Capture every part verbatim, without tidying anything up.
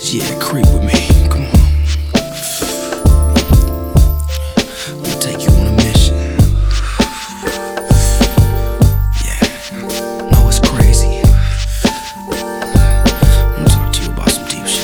Yeah, creep with me. Come on. Let me take you on a mission. Yeah, know it's crazy. I'm gonna talk to you about some deep shit.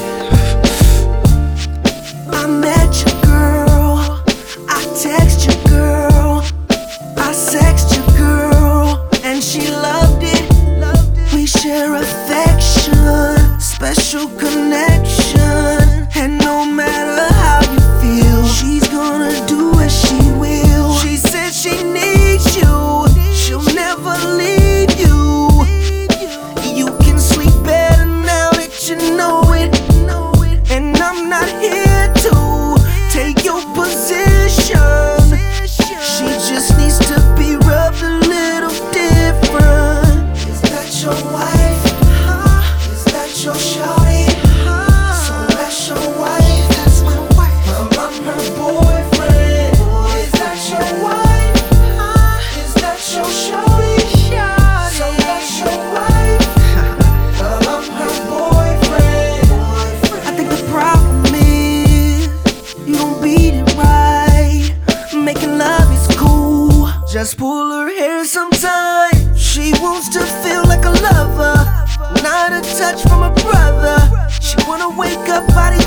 I met your girl, I text your girl, I sext your girl, and she loved it. We share affection, special connection, and no matter how you feel, she's gonna do as she will. She said she needs you, she'll never leave you. You can sleep better now that you know it, and I'm not here to take your position. She just needs to be rubbed a little different. Is that your wife? Is that your shawty? So that's your wife. That's my wife. I'm, I'm her boyfriend. Is that your wife? Is that your shawty? So that's your wife. Well, I'm her boyfriend. I think the problem is you don't beat it right. Making love is cool, just pull her hair sometimes. She wants to feel like a lover, not a touch from a brother. She wanna wake up out of